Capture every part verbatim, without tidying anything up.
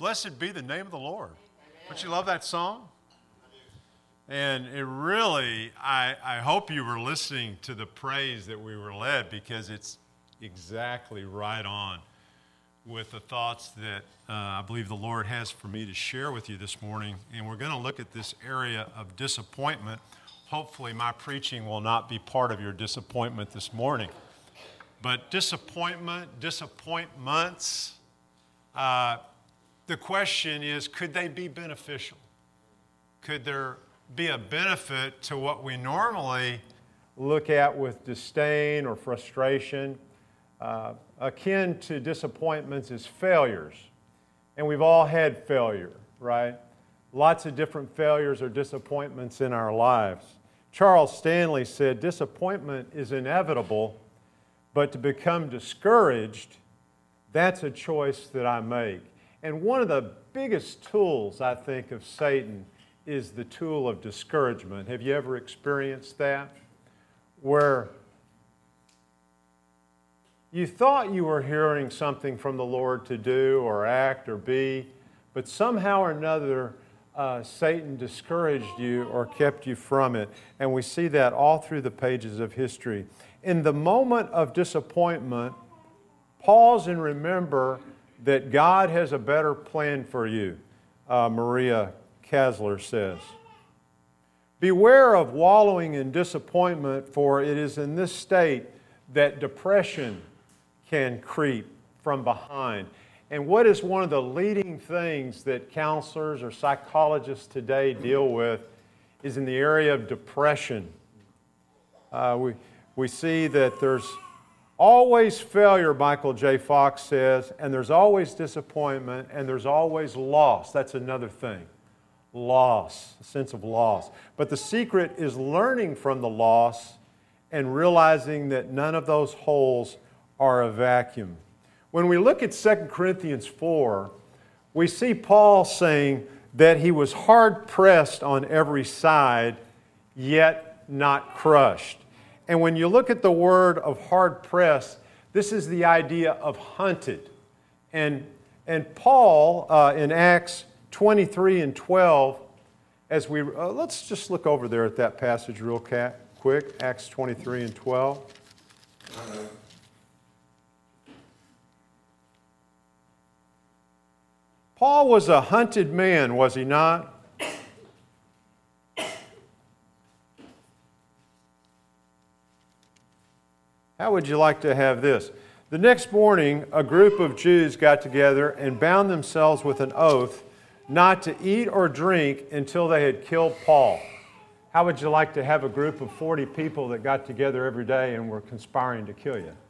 Blessed be the name of the Lord. Don't you love that song? And it really, I, I hope you were listening to the praise that we were led, because it's exactly right on with the thoughts that uh, I believe the Lord has for me to share with you this morning. And we're going to look at this area of disappointment. Hopefully my preaching will not be part of your disappointment this morning. But disappointment, disappointments, uh, the question is, could they be beneficial? Could there be a benefit to what we normally look at with disdain or frustration? Uh, akin to disappointments is failures. And we've all had failure, right? Lots of different failures or disappointments in our lives. Charles Stanley said, disappointment is inevitable, but to become discouraged, that's a choice that I make. And one of the biggest tools, I think, of Satan is the tool of discouragement. Have you ever experienced that? Where you thought you were hearing something from the Lord to do or act or be, but somehow or another, uh, Satan discouraged you or kept you from it. And we see that all through the pages of history. In the moment of disappointment, pause and remember that God has a better plan for you, uh, Maria Kasler says. Beware of wallowing in disappointment, for it is in this state that depression can creep from behind. And what is one of the leading things that counselors or psychologists today deal with is in the area of depression. Uh, we, we see that there's always failure, Michael J. Fox says, and there's always disappointment, and there's always loss. That's another thing. Loss, a sense of loss. But the secret is learning from the loss and realizing that none of those holes are a vacuum. When we look at Second Corinthians four, we see Paul saying that he was hard-pressed on every side, yet not crushed. And when you look at the word of hard-pressed, this is the idea of hunted. And, and Paul, uh, in Acts twenty-three and twelve, as we, uh, let's just look over there at that passage real cat, quick, Acts twenty-three and twelve. Paul was a hunted man, was he not? How would you like to have this? The next morning, a group of Jews got together and bound themselves with an oath not to eat or drink until they had killed Paul. How would you like to have a group of forty people that got together every day and were conspiring to kill you?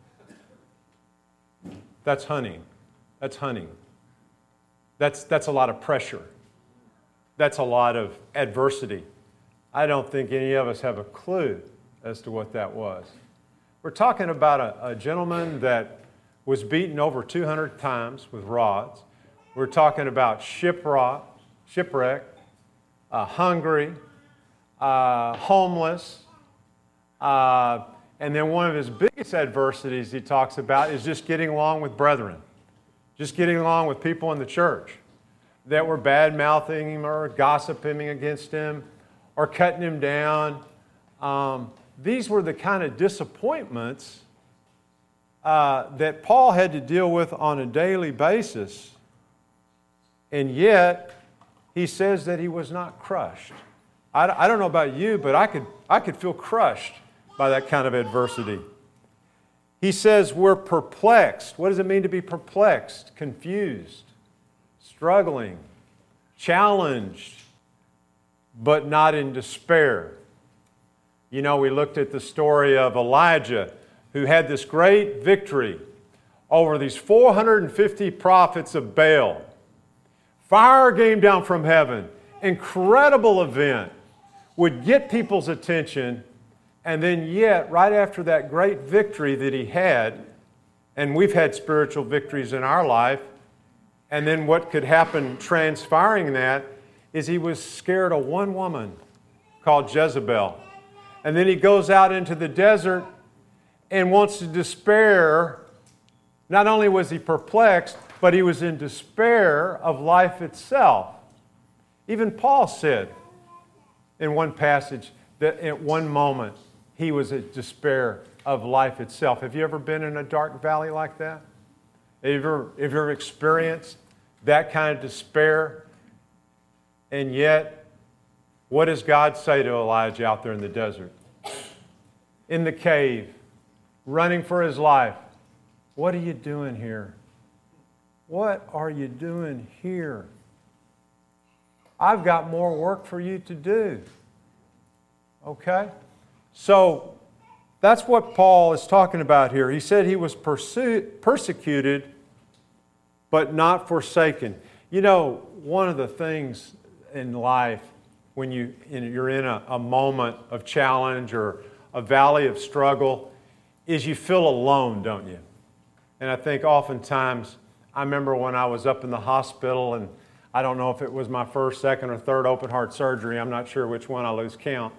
That's hunting. That's hunting. That's, that's a lot of pressure. That's a lot of adversity. I don't think any of us have a clue as to what that was. We're talking about a, a gentleman that was beaten over two hundred times with rods. We're talking about shipwreck, shipwreck, uh, hungry, uh, homeless, uh, and then one of his biggest adversities he talks about is just getting along with brethren, just getting along with people in the church that were bad-mouthing him or gossiping against him or cutting him down. Um, these were the kind of disappointments uh, that Paul had to deal with on a daily basis. And yet, he says that he was not crushed. I, I don't know about you, but I could, I could feel crushed by that kind of adversity. He says we're perplexed. What does it mean to be perplexed? Confused, struggling, challenged, but not in despair. You know, we looked at the story of Elijah, who had this great victory over these four hundred fifty prophets of Baal. Fire came down from heaven. Incredible event. Would get people's attention. And then yet, right after that great victory that he had, and we've had spiritual victories in our life, and then what could happen transpiring that is he was scared of one woman called Jezebel. And then he goes out into the desert and wants to despair. Not only was he perplexed, but he was in despair of life itself. Even Paul said in one passage that at one moment he was in despair of life itself. Have you ever been in a dark valley like that? Have you ever, have you ever experienced that kind of despair? And yet, what does God say to Elijah out there in the desert? In the cave, running for his life. What are you doing here? What are you doing here? I've got more work for you to do. Okay? So, that's what Paul is talking about here. He said he was pursued, persecuted, but not forsaken. You know, one of the things in life when you, you're in a, a moment of challenge or a valley of struggle is you feel alone, don't you? And I think oftentimes, I remember when I was up in the hospital, and I don't know if it was my first, second, or third open heart surgery. I'm not sure which one, I lose count.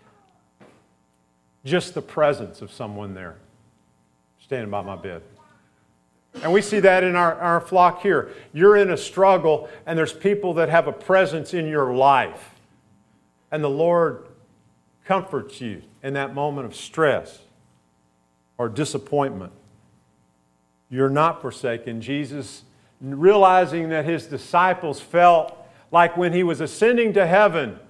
Just the presence of someone there standing by my bed. And we see that in our, our flock here. You're in a struggle, and there's people that have a presence in your life. And the Lord comforts you in that moment of stress or disappointment. You're not forsaken. Jesus, realizing that his disciples felt like when he was ascending to heaven,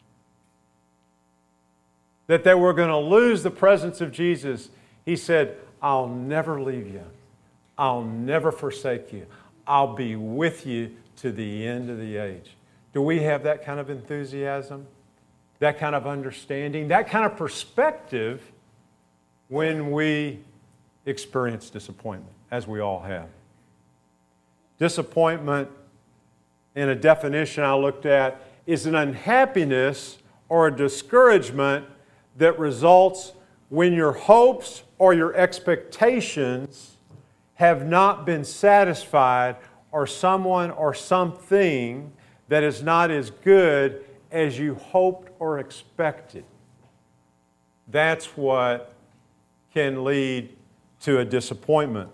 that they were going to lose the presence of Jesus, he said, I'll never leave you. I'll never forsake you. I'll be with you to the end of the age. Do we have that kind of enthusiasm? That kind of understanding? That kind of perspective when we experience disappointment, as we all have? Disappointment, in a definition I looked at, is an unhappiness or a discouragement that results when your hopes or your expectations have not been satisfied, or someone or something that is not as good as you hoped or expected. That's what can lead to a disappointment.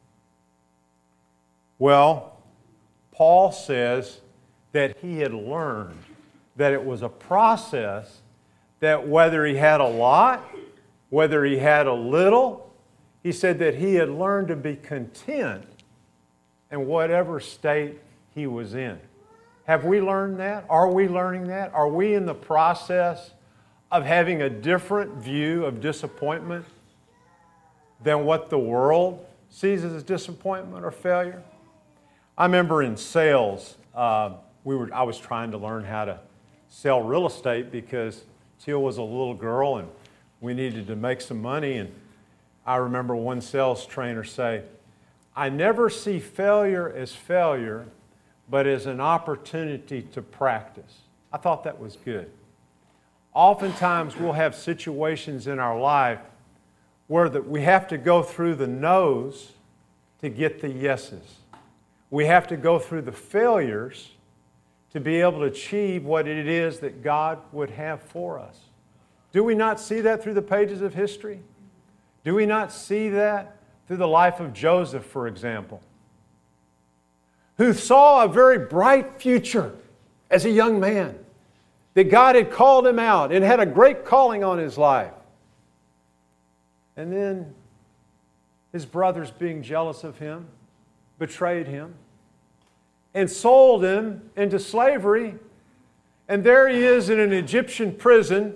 Well, Paul says that he had learned that it was a process that whether he had a lot, whether he had a little, he said that he had learned to be content in whatever state he was in. Have we learned that? Are we learning that? Are we in the process of having a different view of disappointment than what the world sees as disappointment or failure? I remember in sales, uh, we were, I was trying to learn how to sell real estate because Teal was a little girl and we needed to make some money. And I remember one sales trainer say, I never see failure as failure, but as an opportunity to practice. I thought that was good. Oftentimes we'll have situations in our life where the, we have to go through the no's to get the yeses. We have to go through the failures to be able to achieve what it is that God would have for us. Do we not see that through the pages of history? Do we not see that through the life of Joseph, for example, who saw a very bright future as a young man, that God had called him out and had a great calling on his life. And then his brothers, being jealous of him, betrayed him and sold him into slavery. And there he is in an Egyptian prison,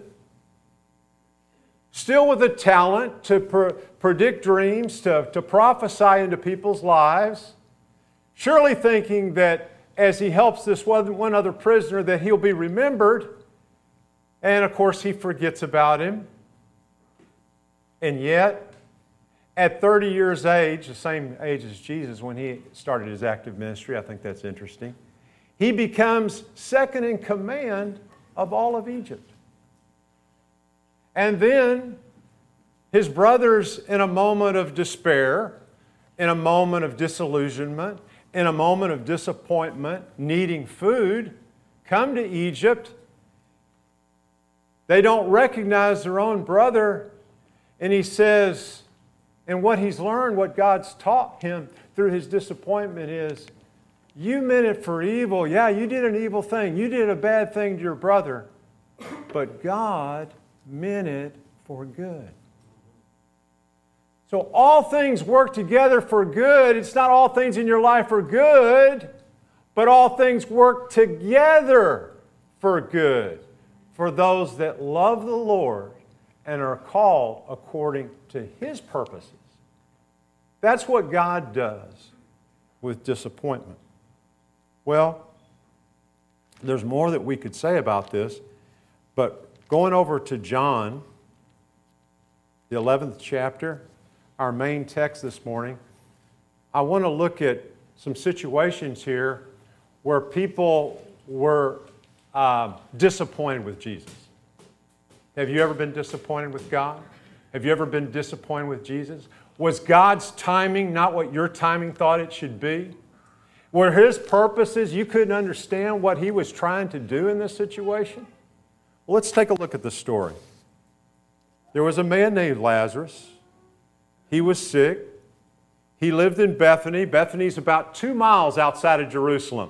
still with a talent to pre- predict dreams, to, to prophesy into people's lives, surely thinking that as he helps this one, one other prisoner that he'll be remembered. And of course he forgets about him. And yet, at thirty years age, the same age as Jesus when he started his active ministry, I think that's interesting, he becomes second in command of all of Egypt. And then his brothers, in a moment of despair, in a moment of disillusionment, in a moment of disappointment, needing food, come to Egypt. They don't recognize their own brother, and he says, And what he's learned, what God's taught him through his disappointment is, you meant it for evil. Yeah, you did an evil thing. You did a bad thing to your brother. But God meant it for good. So all things work together for good. It's not all things in your life are good, but all things work together for good for those that love the Lord and are called according to His purposes. That's what God does with disappointment. Well, there's more that we could say about this, but going over to John, the eleventh chapter, our main text this morning, I want to look at some situations here where people were uh, disappointed with Jesus. Have you ever been disappointed with God? Have you ever been disappointed with Jesus? Was God's timing not what your timing thought it should be? Were His purposes, you couldn't understand what He was trying to do in this situation? Well, let's take a look at the story. There was a man named Lazarus. He was sick. He lived in Bethany. Bethany's about two miles outside of Jerusalem.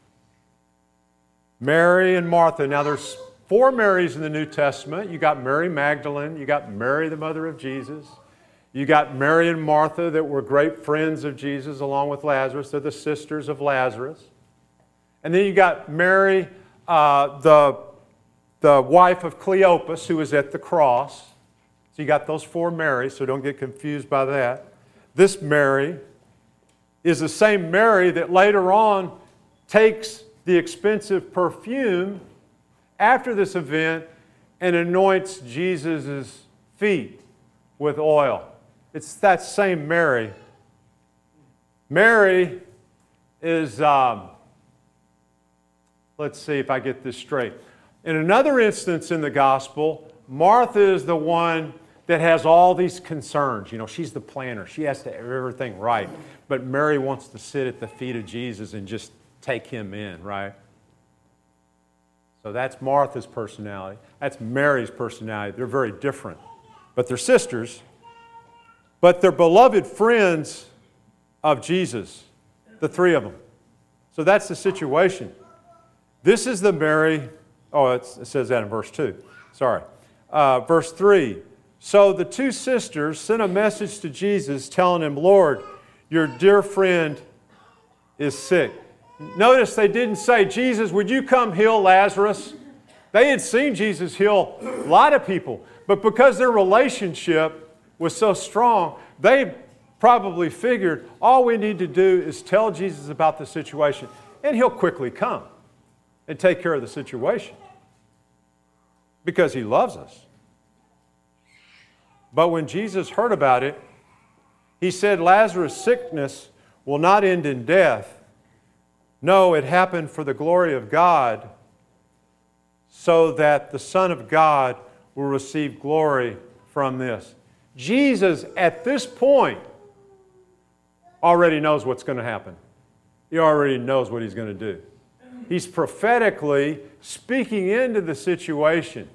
Mary and Martha. Now there's four Marys in the New Testament. You got Mary Magdalene. You got Mary, the mother of Jesus. You got Mary and Martha that were great friends of Jesus along with Lazarus. They're the sisters of Lazarus. And then you got Mary, uh, the, the wife of Cleopas, who was at the cross. So you got those four Marys, so don't get confused by that. This Mary is the same Mary that later on takes the expensive perfume after this event and anoints Jesus' feet with oil. It's that same Mary. Mary is, um, let's see if I get this straight. In another instance in the gospel, Martha is the one that has all these concerns. You know, she's the planner. She has to have everything right. But Mary wants to sit at the feet of Jesus and just take Him in, right? So that's Martha's personality. That's Mary's personality. They're very different. But they're sisters. But they're beloved friends of Jesus, the three of them. So that's the situation. This is the Mary, oh, it's, it says that in verse two. Sorry. Uh, verse three. So the two sisters sent a message to Jesus telling him, Lord, your dear friend is sick. Notice they didn't say, Jesus, would you come heal Lazarus? They had seen Jesus heal a lot of people, but because their relationship was so strong, they probably figured all we need to do is tell Jesus about the situation, and He'll quickly come and take care of the situation because He loves us. But when Jesus heard about it, He said, Lazarus' sickness will not end in death. No, it happened for the glory of God, so that the Son of God will receive glory from this. Jesus, at this point, already knows what's going to happen. He already knows what He's going to do. He's prophetically speaking into the situation.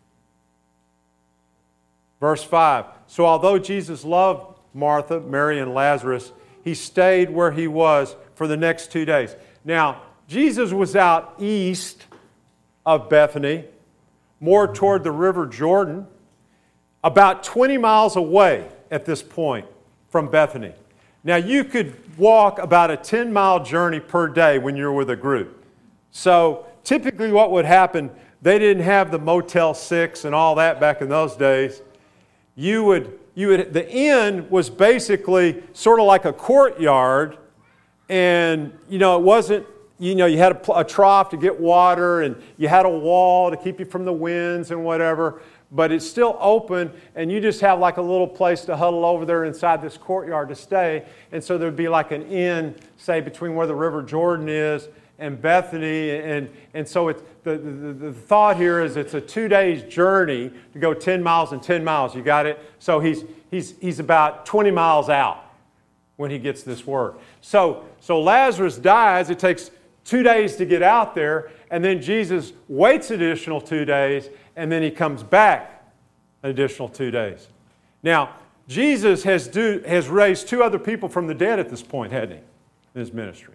Verse five, so although Jesus loved Martha, Mary, and Lazarus, He stayed where He was for the next two days. Now, Jesus was out east of Bethany, more toward the River Jordan, about twenty miles away at this point from Bethany. Now, you could walk about a ten-mile journey per day when you're with a group. So, typically what would happen, they didn't have the Motel six and all that back in those days. You would, you would, the inn was basically sort of like a courtyard, and, you know, it wasn't, you know, you had a, a trough to get water, and you had a wall to keep you from the winds and whatever, but it's still open, and you just have like a little place to huddle over there inside this courtyard to stay, and so there'd be like an inn, say, between where the River Jordan is and Bethany, and, and so it's, the, the, the thought here is it's a two days journey to go ten miles and ten miles. You got it? So he's, he's, he's about twenty miles out when he gets this word. So, so Lazarus dies. It takes two days to get out there, and then Jesus waits an additional two days, and then He comes back an additional two days. Now, Jesus has, do, has raised two other people from the dead at this point, hadn't he, in his ministry?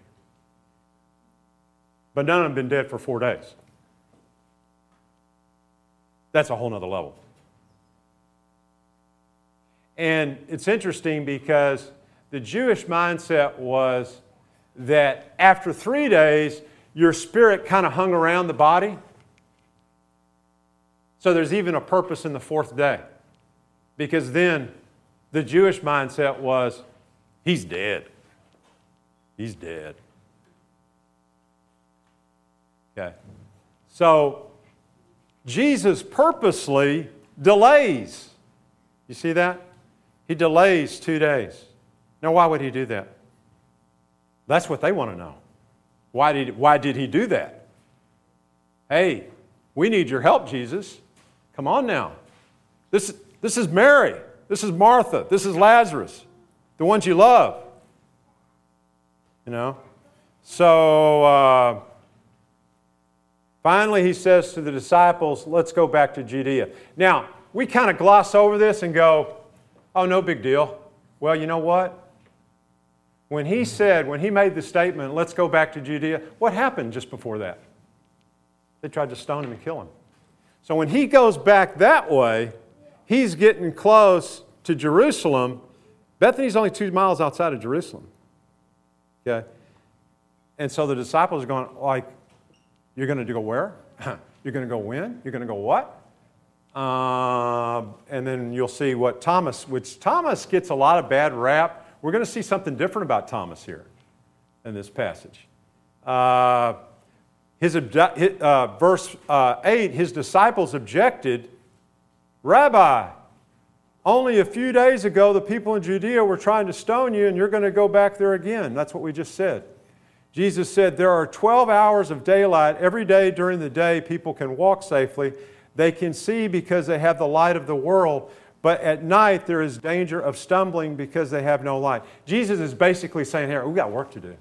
But none of them have been dead for four days. That's a whole nother level. And it's interesting because the Jewish mindset was that after three days, your spirit kind of hung around the body. So there's even a purpose in the fourth day. Because then the Jewish mindset was, he's dead. He's dead. Okay. So Jesus purposely delays. You see that? He delays two days. Now, why would he do that? That's what they want to know. Why did, why did he do that? Hey, we need your help, Jesus. Come on now. This, this is Mary. This is Martha. This is Lazarus. The ones you love. You know? So, uh, finally he says to the disciples, let's go back to Judea. Now, we kind of gloss over this and go, oh, no big deal. Well, you know what? When he said, when he made the statement, let's go back to Judea, what happened just before that? They tried to stone him and kill him. So when he goes back that way, he's getting close to Jerusalem. Bethany's only two miles outside of Jerusalem. Okay? And so the disciples are going, like, you're going to go where? You're going to go when? You're going to go what? Uh, and then you'll see what Thomas, which Thomas gets a lot of bad rap. We're going to see something different about Thomas here in this passage. Uh, his, uh, verse uh, eight, his disciples objected, Rabbi, only a few days ago the people in Judea were trying to stone you and you're going to go back there again. That's what we just said. Jesus said there are twelve hours of daylight. Every day during the day people can walk safely. They can see because they have the light of the world. But at night, there is danger of stumbling because they have no light. Jesus is basically saying here, we've got work to do.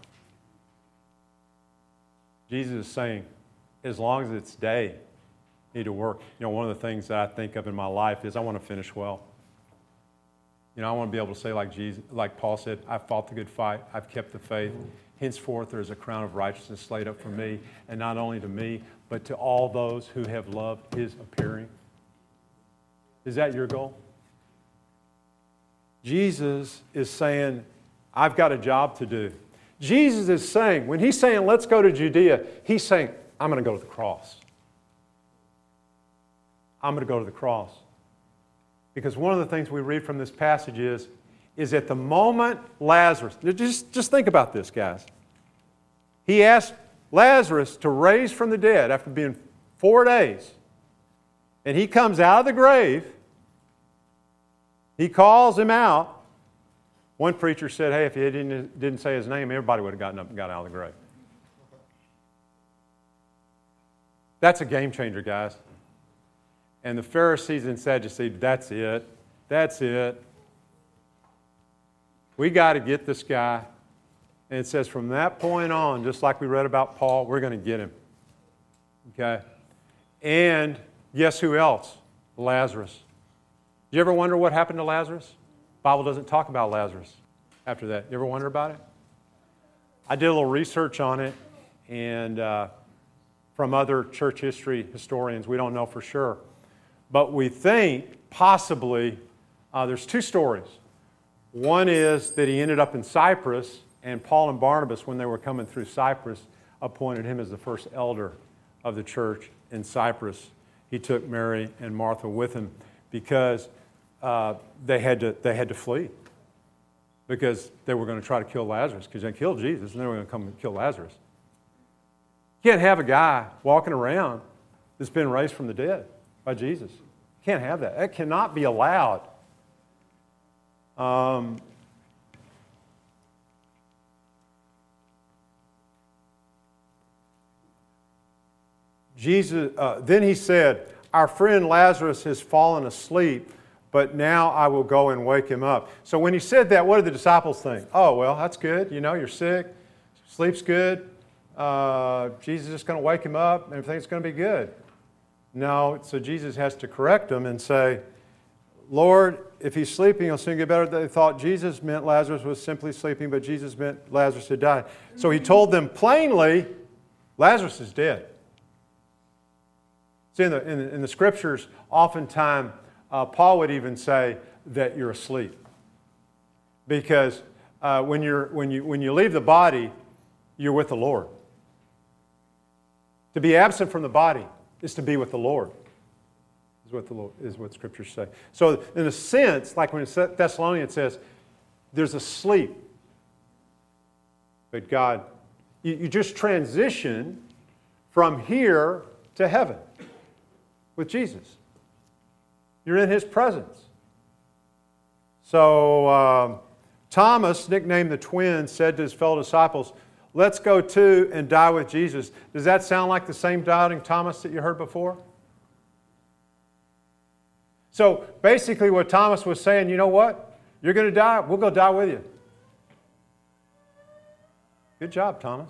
Jesus is saying, as long as it's day, you need to work. You know, one of the things that I think of in my life is I want to finish well. You know, I want to be able to say like Jesus, like Paul said, I've fought the good fight, I've kept the faith. Henceforth, there is a crown of righteousness laid up for me, and not only to me, but to all those who have loved his appearing. Is that your goal? Jesus is saying, I've got a job to do. Jesus is saying, when he's saying, let's go to Judea, he's saying, I'm going to go to the cross. I'm going to go to the cross. Because one of the things we read from this passage is, is at the moment Lazarus, just, just think about this, guys. He asked Lazarus to raise from the dead after being four days. And he comes out of the grave. He calls him out. One preacher said, hey, if he didn't, didn't say his name, everybody would have gotten up and got out of the grave. That's a game changer, guys. And the Pharisees and Sadducees, that's it. That's it. We got to get this guy. And it says from that point on, just like we read about Paul, we're going to get him. Okay? And guess who else? Lazarus. Do you ever wonder what happened to Lazarus? The Bible doesn't talk about Lazarus after that. You ever wonder about it? I did a little research on it, and uh, from other church history historians, we don't know for sure. But we think possibly uh, there's two stories. One is that he ended up in Cyprus, and Paul and Barnabas, when they were coming through Cyprus, appointed him as the first elder of the church in Cyprus. He took Mary and Martha with him because uh, they had to they had to flee because they were going to try to kill Lazarus because they killed Jesus and they were going to come and kill Lazarus. You can't have a guy walking around that's been raised from the dead by Jesus. You can't have that. That cannot be allowed. Um, Jesus. Uh, then he said, our friend Lazarus has fallen asleep, but now I will go and wake him up. So when he said that, what did the disciples think? Oh, well, that's good. You know, you're sick. Sleep's good. Uh, Jesus is just going to wake him up, and everything's going to be good. No, so Jesus has to correct them and say, Lord, if he's sleeping, he'll soon get better. They thought Jesus meant Lazarus was simply sleeping, but Jesus meant Lazarus had died. So he told them plainly, Lazarus is dead. See, in the, in the, in the Scriptures, oftentimes, uh, Paul would even say that you're asleep. Because uh, when, you're, when, you, when you leave the body, you're with the Lord. To be absent from the body is to be with the Lord, is what the Lord, is what Scriptures say. So in a sense, like when Thessalonians says, there's a sleep. But God, you, you just transition from here to heaven with Jesus. You're in His presence. So um, Thomas, nicknamed the twin, said to his fellow disciples, let's go too and die with Jesus. Does that sound like the same doubting Thomas that you heard before? So basically what Thomas was saying, you know what? You're going to die. We'll go die with you. Good job, Thomas.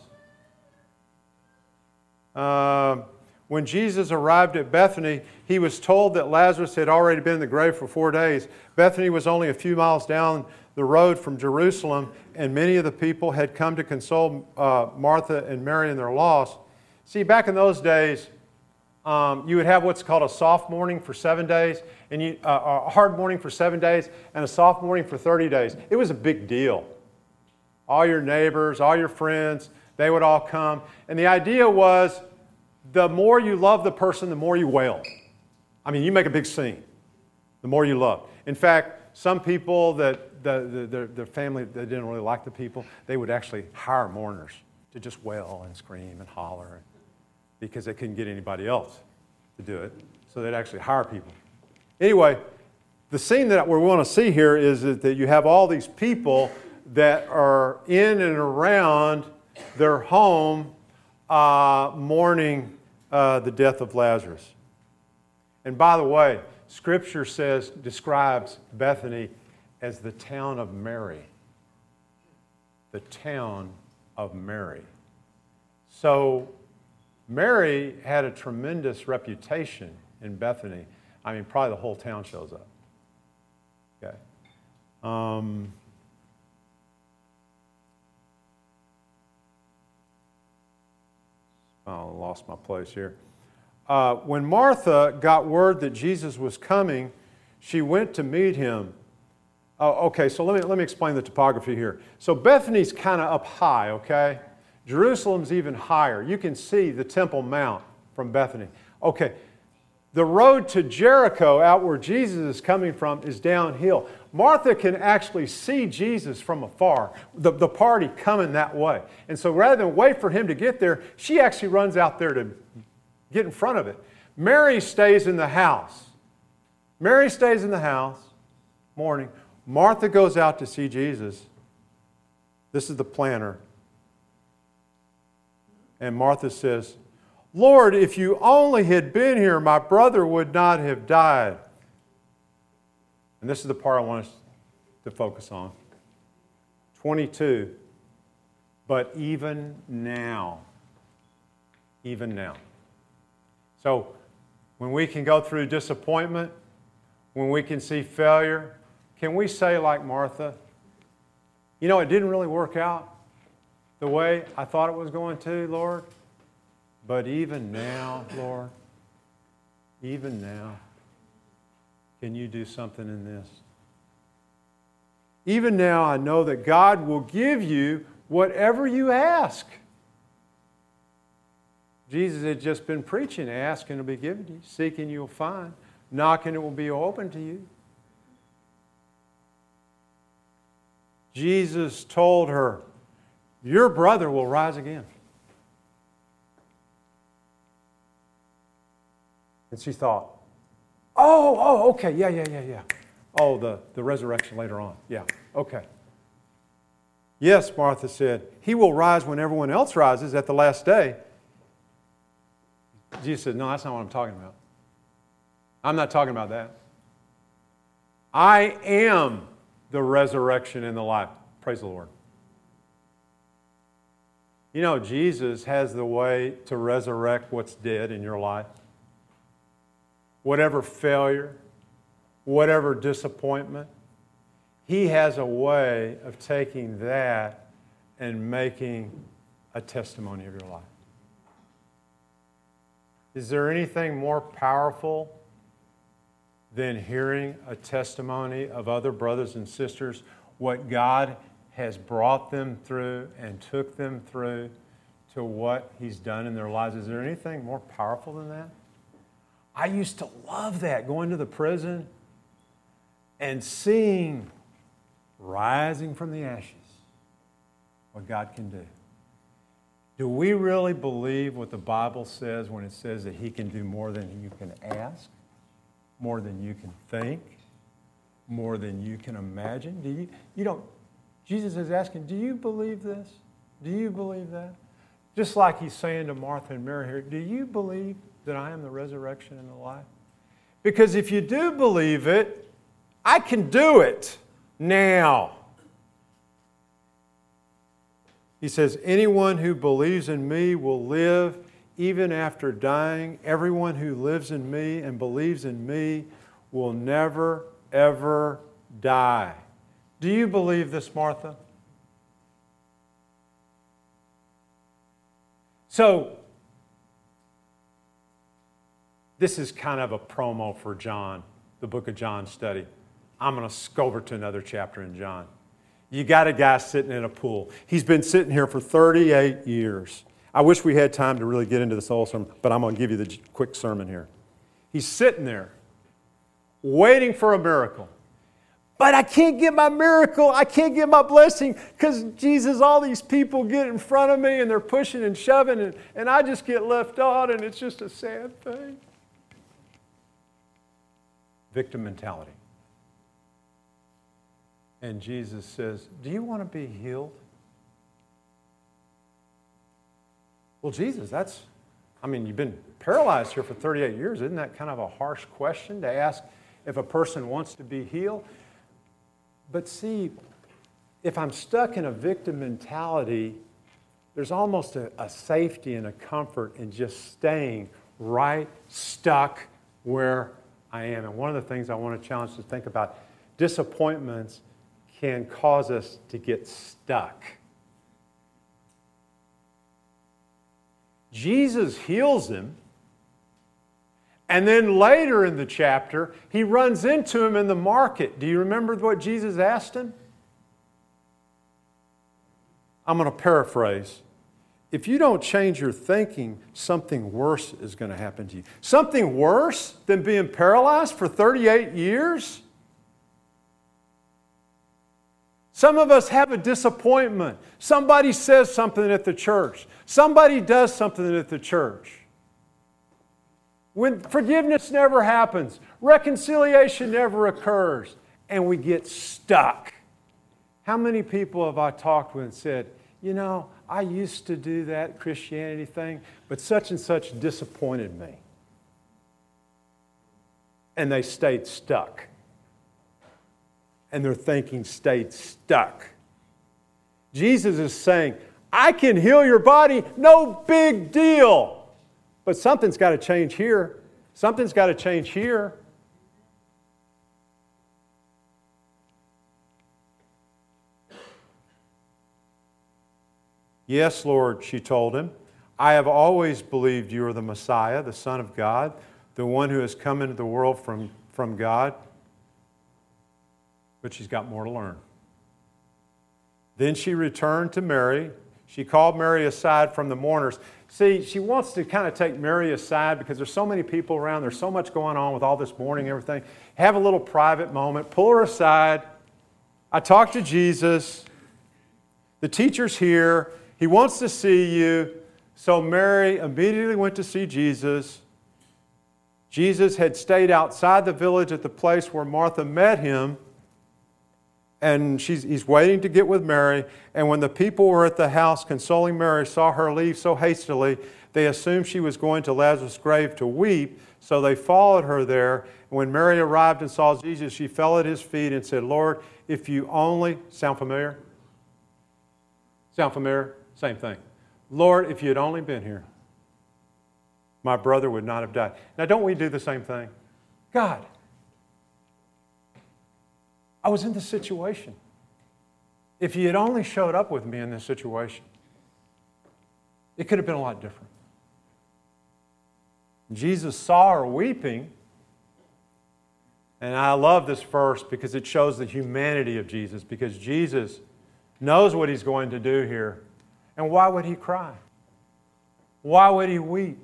Uh, when Jesus arrived at Bethany, he was told that Lazarus had already been in the grave for four days. Bethany was only a few miles down the road from Jerusalem, and many of the people had come to console uh, Martha and Mary in their loss. See, back in those days, um, you would have what's called a soft mourning for seven days, and you, uh, a hard mourning for seven days, and a soft mourning for thirty days. It was a big deal. All your neighbors, all your friends, they would all come. And the idea was, the more you love the person, the more you wail. I mean, you make a big scene, the more you love. In fact, some people that the, the, their, their family, they didn't really like the people, they would actually hire mourners to just wail and scream and holler because they couldn't get anybody else to do it. So they'd actually hire people. Anyway, the scene that we want to see here is that you have all these people that are in and around their home uh, mourning uh, the death of Lazarus. And by the way, Scripture says, describes Bethany as the town of Mary. The town of Mary. So Mary had a tremendous reputation in Bethany. I mean, probably the whole town shows up. Okay. Um, oh, I lost my place here. Uh, when Martha got word that Jesus was coming, she went to meet him. Oh, okay, so let me, let me explain the topography here. So Bethany's kind of up high, okay? Jerusalem's even higher. You can see the Temple Mount from Bethany. Okay, the road to Jericho, out where Jesus is coming from, is downhill. Martha can actually see Jesus from afar, the, the party coming that way. And so rather than wait for him to get there, she actually runs out there to get in front of it. Mary stays in the house. Mary stays in the house, mourning. Martha goes out to see Jesus. This is the planner. And Martha says, Lord, if you only had been here, my brother would not have died. And this is the part I want us to focus on. twenty-two. But even now, even now. So when we can go through disappointment, when we can see failure, can we say like Martha, you know, it didn't really work out the way I thought it was going to, Lord, but even now, Lord, even now, can you do something in this? Even now, I know that God will give you whatever you ask. Jesus had just been preaching, ask and it will be given to you, seek and you will find, knock and it will be open to you. Jesus told her, your brother will rise again. And she thought, oh, oh, okay, yeah, yeah, yeah, yeah. Oh, the, the resurrection later on. Yeah, okay. Yes, Martha said, he will rise when everyone else rises at the last day. Jesus said, no, that's not what I'm talking about. I'm not talking about that. I am the resurrection and the life. Praise the Lord. You know, Jesus has the way to resurrect what's dead in your life. Whatever failure, whatever disappointment, He has a way of taking that and making a testimony of your life. Is there anything more powerful than hearing a testimony of other brothers and sisters, what God has brought them through and took them through to what He's done in their lives? Is there anything more powerful than that? I used to love that, going to the prison and seeing rising from the ashes what God can do. Do we really believe what the Bible says when it says that He can do more than you can ask, more than you can think, more than you can imagine? Do you, you don't, Jesus is asking, do you believe this? Do you believe that? Just like He's saying to Martha and Mary here, do you believe that I am the resurrection and the life? Because if you do believe it, I can do it now. He says, anyone who believes in me will live even after dying. Everyone who lives in me and believes in me will never, ever die. Do you believe this, Martha? So, this is kind of a promo for John, the book of John study. I'm going to go over to another chapter in John. You got a guy sitting in a pool. He's been sitting here for thirty-eight years. I wish we had time to really get into this whole sermon, but I'm going to give you the quick sermon here. He's sitting there, waiting for a miracle. But I can't get my miracle. I can't get my blessing because, Jesus, all these people get in front of me and they're pushing and shoving and, and I just get left out and it's just a sad thing. Victim mentality. And Jesus says, do you want to be healed? Well, Jesus, that's, I mean, you've been paralyzed here for thirty-eight years. Isn't that kind of a harsh question to ask if a person wants to be healed? But see, if I'm stuck in a victim mentality, there's almost a, a safety and a comfort in just staying right stuck where I am. And one of the things I want to challenge to think about, disappointments can cause us to get stuck. Jesus heals him, and then later in the chapter, he runs into him in the market. Do you remember what Jesus asked him? I'm going to paraphrase. If you don't change your thinking, something worse is going to happen to you. Something worse than being paralyzed for thirty-eight years? Some of us have a disappointment. Somebody says something at the church. Somebody does something at the church. When forgiveness never happens, reconciliation never occurs, and we get stuck. How many people have I talked with and said, you know, I used to do that Christianity thing, but such and such disappointed me. And they stayed stuck. And their thinking stayed stuck. Jesus is saying, I can heal your body, no big deal. But something's got to change here. Something's got to change here. Yes, Lord, she told him, I have always believed you are the Messiah, the Son of God, the one who has come into the world from, from God. But she's got more to learn. Then she returned to Mary. She called Mary aside from the mourners. See, she wants to kind of take Mary aside because there's so many people around. There's so much going on with all this mourning and everything. Have a little private moment. Pull her aside. I talked to Jesus. The teacher's here. He wants to see you. So Mary immediately went to see Jesus. Jesus had stayed outside the village at the place where Martha met him. And she's, he's waiting to get with Mary. And when the people were at the house consoling Mary, saw her leave so hastily, they assumed she was going to Lazarus' grave to weep. So they followed her there. And when Mary arrived and saw Jesus, she fell at his feet and said, Lord, if you only... Sound familiar? Sound familiar? Same thing. Lord, if you had only been here, my brother would not have died. Now, don't we do the same thing? God, I was in this situation. If you had only showed up with me in this situation, it could have been a lot different. Jesus saw her weeping, and I love this verse because it shows the humanity of Jesus, because Jesus knows what He's going to do here. And why would He cry? Why would He weep?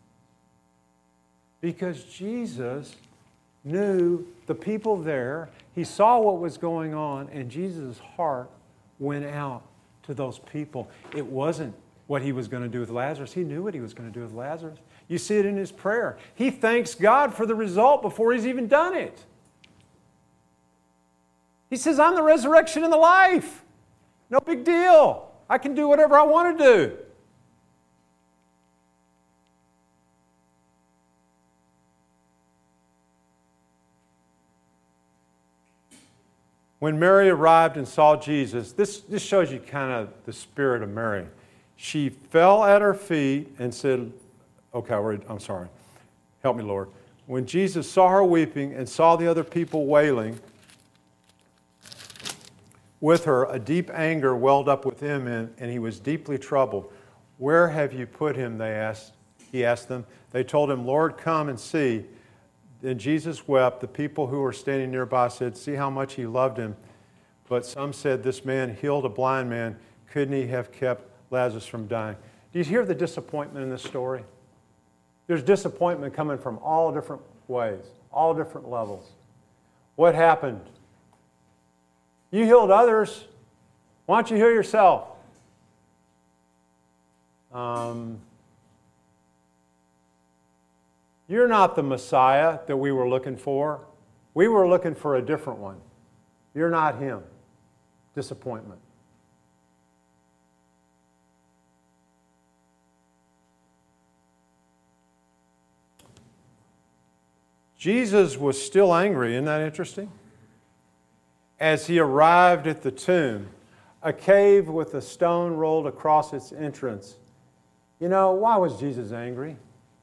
Because Jesus knew the people there. He saw what was going on, and Jesus' heart went out to those people. It wasn't what He was going to do with Lazarus. He knew what He was going to do with Lazarus. You see it in His prayer. He thanks God for the result before He's even done it. He says, I'm the resurrection and the life. No big deal. I can do whatever I want to do. When Mary arrived and saw Jesus, this, this shows you kind of the spirit of Mary. She fell at her feet and said, okay, I'm sorry. Help me, Lord. When Jesus saw her weeping and saw the other people wailing with her, a deep anger welled up within him, and he was deeply troubled. Where have you put him? They asked. He asked them. They told him, Lord, come and see. Then Jesus wept. The people who were standing nearby said, see how much he loved him. But some said, this man healed a blind man. Couldn't he have kept Lazarus from dying? Do you hear the disappointment in this story? There's disappointment coming from all different ways, all different levels. What happened? You healed others. Why don't you heal yourself? Um, you're not the Messiah that we were looking for. We were looking for a different one. You're not Him. Disappointment. Jesus was still angry. Isn't that interesting? As He arrived at the tomb, a cave with a stone rolled across its entrance. You know, why was Jesus angry?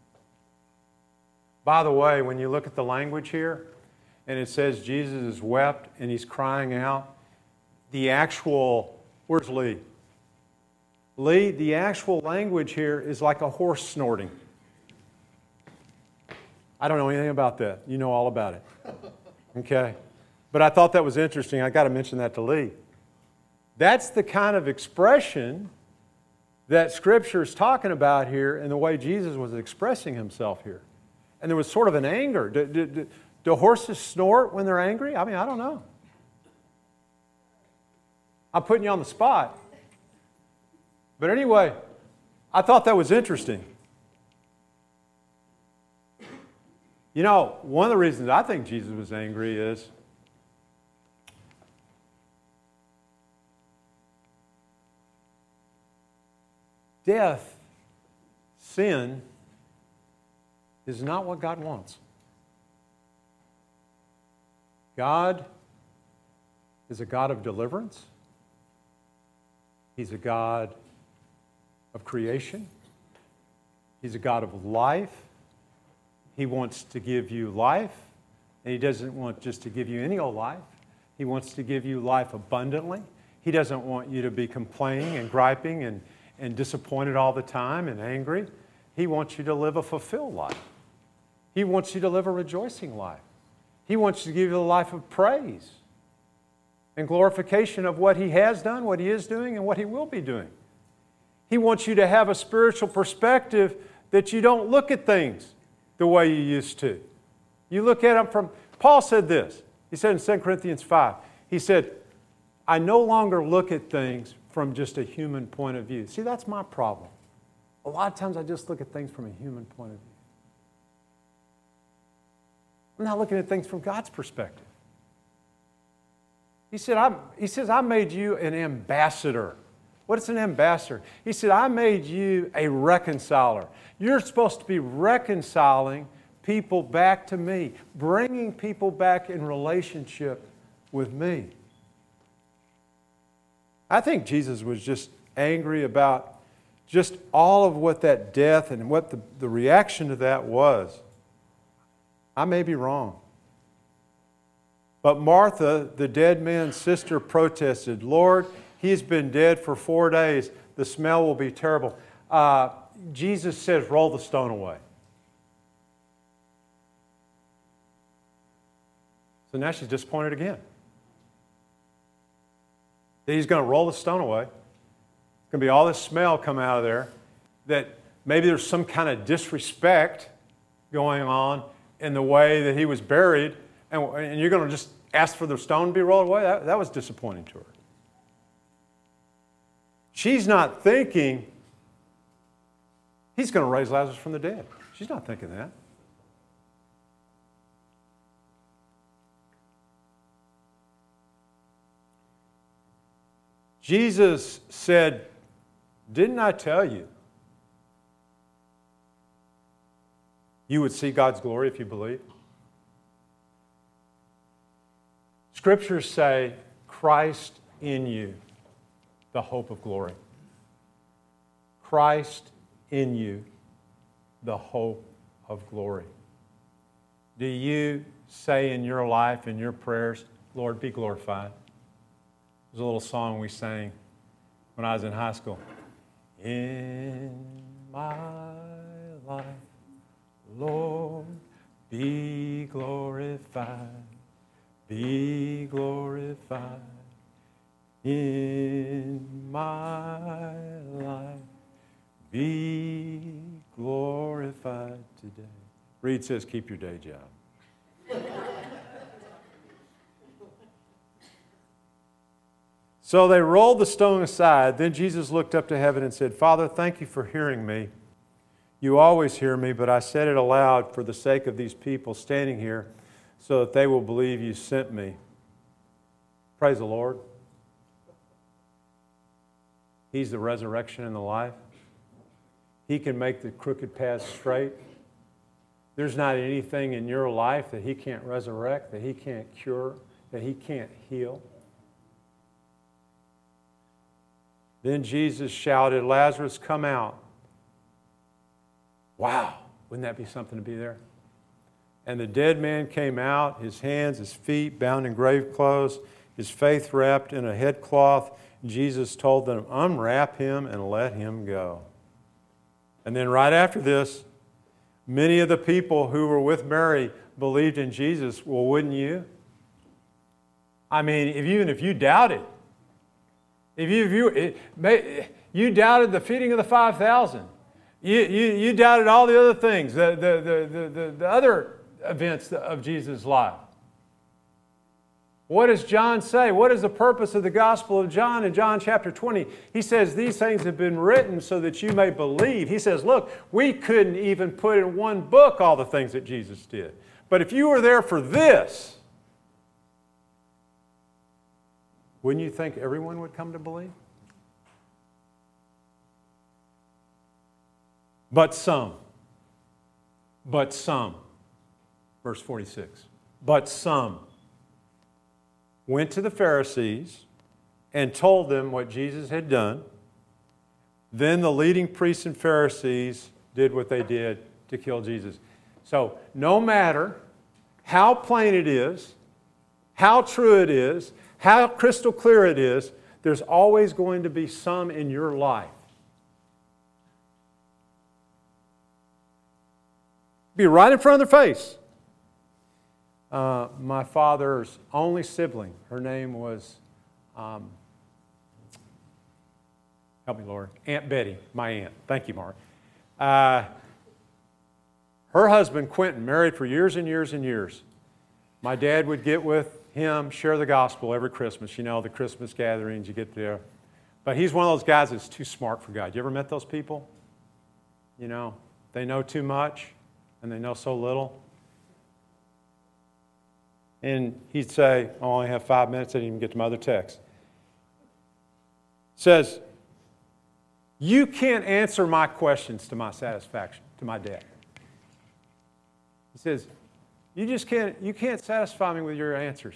By the way, when you look at the language here, and it says Jesus is wept and He's crying out, the actual, where's Lee? Lee, the actual language here is like a horse snorting. I don't know anything about that. You know all about it. Okay? But I thought that was interesting. I got to mention that to Lee. That's the kind of expression that Scripture is talking about here and the way Jesus was expressing Himself here. And there was sort of an anger. Do, do, do, do horses snort when they're angry? I mean, I don't know. I'm putting you on the spot. But anyway, I thought that was interesting. You know, one of the reasons I think Jesus was angry is death, sin, is not what God wants. God is a God of deliverance. He's a God of creation. He's a God of life. He wants to give you life, and He doesn't want just to give you any old life. He wants to give you life abundantly. He doesn't want you to be complaining and griping and, and disappointed all the time and angry. He wants you to live a fulfilled life. He wants you to live a rejoicing life. He wants to give you a life of praise and glorification of what He has done, what He is doing, and what He will be doing. He wants you to have a spiritual perspective that you don't look at things the way you used to. You look at them from, Paul said this. He said in Second Corinthians five, he said, I no longer look at things from just a human point of view. See, that's my problem. A lot of times I just look at things from a human point of view. I'm not looking at things from God's perspective. He said, I'm, he says, I made you an ambassador. What is an ambassador? He said, I made you a reconciler. You're supposed to be reconciling people back to me, bringing people back in relationship with me. I think Jesus was just angry about just all of what that death and what the, the reaction to that was. I may be wrong. But Martha, the dead man's sister, protested, Lord, he's been dead for four days. The smell will be terrible. Uh, Jesus says, roll the stone away. So now she's disappointed again. That he's going to roll the stone away. There's going to be all this smell come out of there. That maybe there's some kind of disrespect going on in the way that he was buried. And, and you're going to just ask for the stone to be rolled away? That, that was disappointing to her. She's not thinking, he's going to raise Lazarus from the dead. She's not thinking that. Jesus said, didn't I tell you you would see God's glory if you believe? Scriptures say, Christ in you, the hope of glory. Christ in you, the hope of glory. Do you say in your life, in your prayers, Lord, be glorified? There's a little song we sang when I was in high school. In my life, Lord, be glorified. Be glorified in my life. Be glorified today. Reed says, keep your day job. So they rolled the stone aside. Then Jesus looked up to heaven and said, Father, thank you for hearing me. You always hear me, but I said it aloud for the sake of these people standing here, so that they will believe you sent me. Praise the Lord. He's the resurrection and the life. He can make the crooked paths straight. There's not anything in your life that He can't resurrect, that He can't cure, that He can't heal. Then Jesus shouted, Lazarus, come out. Wow, wouldn't that be something to be there? And the dead man came out, his hands, his feet bound in grave clothes, his face wrapped in a headcloth. Jesus told them, unwrap him and let him go. And then right after this, many of the people who were with Mary believed in Jesus. Well, wouldn't you? I mean, if you, even if you doubted, if you, if you, you doubted the feeding of the five thousand, you, you, you doubted all the other things, the, the, the, the, the, the other events of Jesus' life. What does John say? What is the purpose of the Gospel of John in John chapter twenty? He says, these things have been written so that you may believe. He says, look, we couldn't even put in one book all the things that Jesus did. But if you were there for this, wouldn't you think everyone would come to believe? But some. But some. Verse forty-six. But some went to the Pharisees and told them what Jesus had done. Then the leading priests and Pharisees did what they did to kill Jesus. So no matter how plain it is, how true it is, how crystal clear it is, there's always going to be some in your life. Be right in front of their face. Uh, my father's only sibling, her name was, um, help me, Lord, Aunt Betty, my aunt. Thank you, Mark. Uh, her husband, Quentin, married for years and years and years. My dad would get with him, share the gospel every Christmas. You know, the Christmas gatherings, you get there. But he's one of those guys that's too smart for God. You ever met those people? You know, they know too much and they know so little. And he'd say, oh, I only have five minutes, I didn't even get to my other text. Says, you can't answer my questions to my satisfaction, to my dad. He says, you just can't, you can't satisfy me with your answers.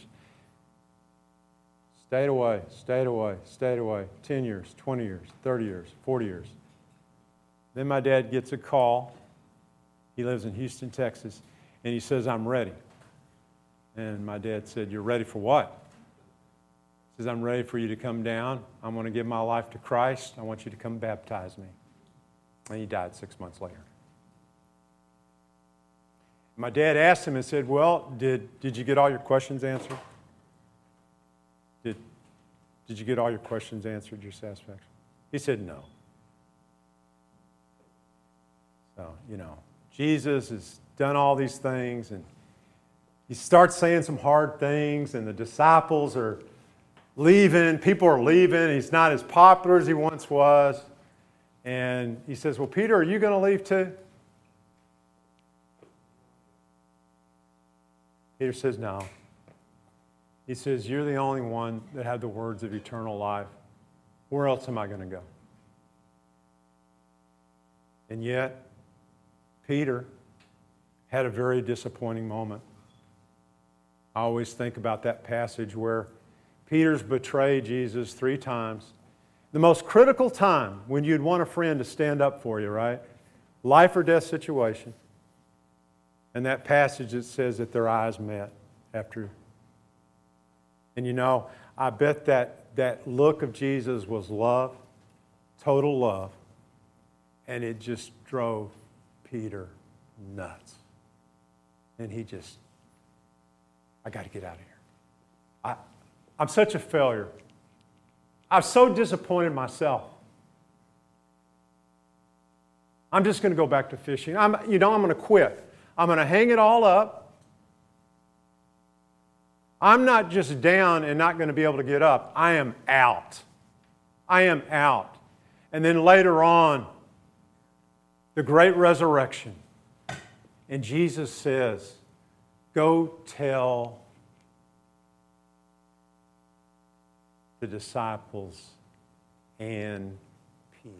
Stayed away, stayed away, stayed away. ten years, twenty years, thirty years, forty years. Then my dad gets a call. He lives in Houston, Texas. And he says, I'm ready. And my dad said, "You're ready for what?" He says, "I'm ready for you to come down. I'm going to give my life to Christ. I want you to come baptize me." And he died six months later. My dad asked him and said, "Well, did, did you get all your questions answered? Did, did you get all your questions answered, your satisfaction?" He said, "No." So, you know, Jesus has done all these things, and he starts saying some hard things, and the disciples are leaving. People are leaving. He's not as popular as he once was. And he says, "Well, Peter, are you going to leave too?" Peter says, "No." He says, "You're the only one that had the words of eternal life. Where else am I going to go?" And yet, Peter had a very disappointing moment. I always think about that passage where Peter's betrayed Jesus three times. The most critical time when you'd want a friend to stand up for you, right? Life or death situation. And that passage that says that their eyes met after. And you know, I bet that that look of Jesus was love, total love. And it just drove Peter nuts. And he just, I got to get out of here. I, I'm such a failure. I'm so disappointed in myself. I'm just going to go back to fishing. I'm, you know, I'm going to quit. I'm going to hang it all up. I'm not just down and not going to be able to get up. I am out. I am out. And then later on, the great resurrection. And Jesus says, "Go tell the disciples and Peter."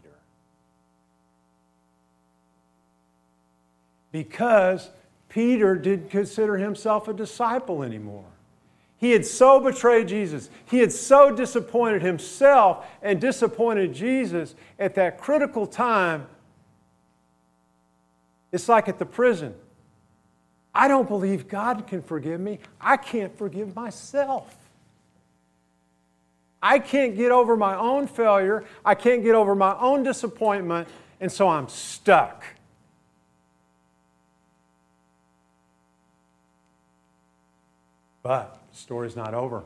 Because Peter didn't consider himself a disciple anymore. He had so betrayed Jesus. He had so disappointed himself and disappointed Jesus at that critical time. It's like at the prison. I don't believe God can forgive me. I can't forgive myself. I can't get over my own failure. I can't get over my own disappointment, and so I'm stuck. But the story's not over.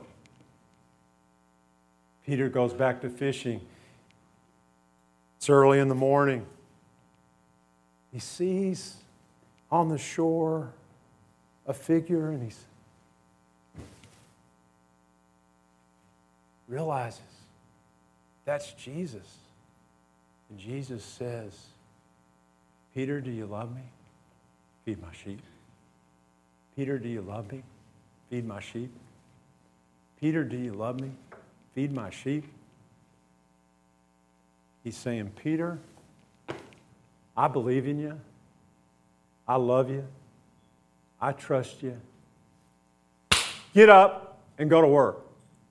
Peter goes back to fishing. It's early in the morning. He sees on the shore a figure, and he realizes that's Jesus. And Jesus says, "Peter, do you love me? Feed my sheep. Peter, do you love me? Feed my sheep. Peter, do you love me? Feed my sheep." He's saying, "Peter, I believe in you. I love you. I trust you. Get up and go to work."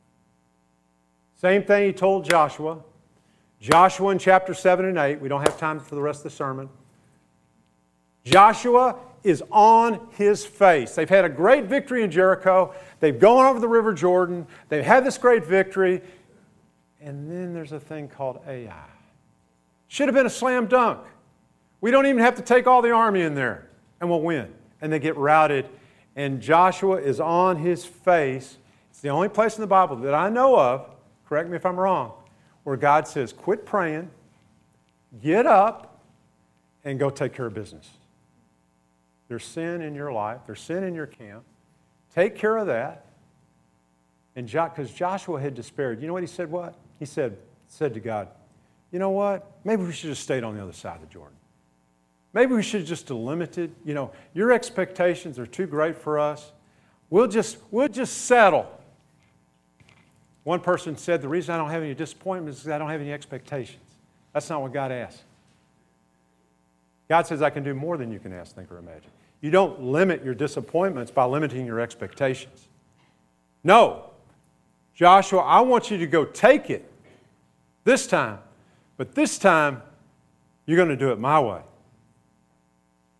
Same thing he told Joshua. Joshua in chapter seven and eight. We don't have time for the rest of the sermon. Joshua is on his face. They've had a great victory in Jericho. They've gone over the River Jordan. They've had this great victory. And then there's a thing called Ai. Should have been a slam dunk. We don't even have to take all the army in there, and we'll win. And they get routed, and Joshua is on his face. It's the only place in the Bible that I know of, correct me if I'm wrong, where God says, quit praying, get up, and go take care of business. There's sin in your life. There's sin in your camp. Take care of that. And because Joshua had despaired, you know what he said? What? He said, said to God, "You know what? Maybe we should have stayed on the other side of the Jordan. Maybe we should have just limited. You know, your expectations are too great for us. We'll just, we'll just settle." One person said, "The reason I don't have any disappointments is because I don't have any expectations." That's not what God asks. God says, "I can do more than you can ask, think, or imagine." You don't limit your disappointments by limiting your expectations. No. Joshua, I want you to go take it this time. But this time, you're going to do it my way.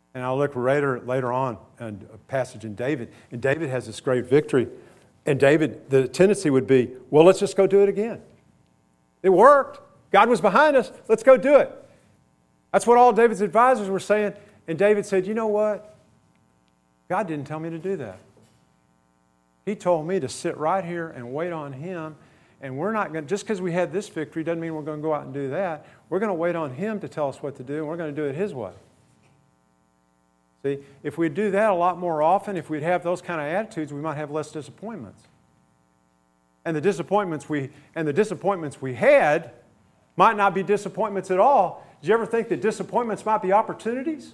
And I'll look later, later on in a passage in David, and David has this great victory. And David, the tendency would be, well, let's just go do it again. It worked. God was behind us. Let's go do it. That's what all David's advisors were saying. And David said, you know what? God didn't tell me to do that. He told me to sit right here and wait on Him. And we're not going to, just because we had this victory doesn't mean we're going to go out and do that. We're going to wait on Him to tell us what to do, and we're going to do it His way. See, if we'd do that a lot more often, if we'd have those kind of attitudes, we might have less disappointments. And the disappointments we and the disappointments we had might not be disappointments at all. Did you ever think that disappointments might be opportunities?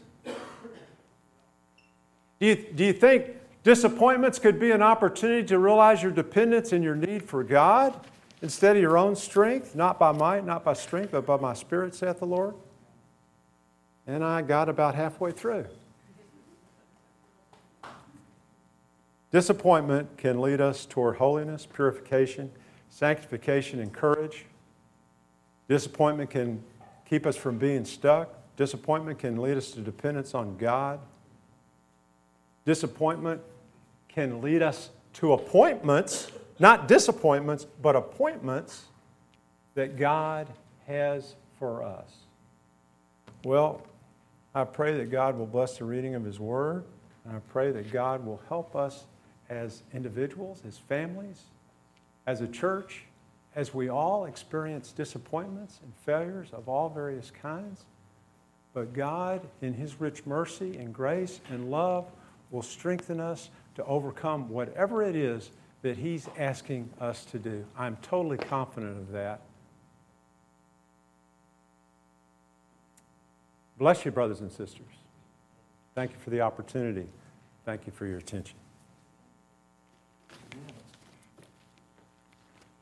Do you, do you think disappointments could be an opportunity to realize your dependence and your need for God instead of your own strength? Not by might, not by strength, but by my Spirit, saith the Lord. And I got about halfway through. Disappointment can lead us toward holiness, purification, sanctification, and courage. Disappointment can keep us from being stuck. Disappointment can lead us to dependence on God. Disappointment can lead us to appointments, not disappointments, but appointments that God has for us. Well, I pray that God will bless the reading of His Word, and I pray that God will help us as individuals, as families, as a church, as we all experience disappointments and failures of all various kinds. But God, in His rich mercy and grace and love, will strengthen us to overcome whatever it is that He's asking us to do. I'm totally confident of that. Bless you, brothers and sisters. Thank you for the opportunity. Thank you for your attention.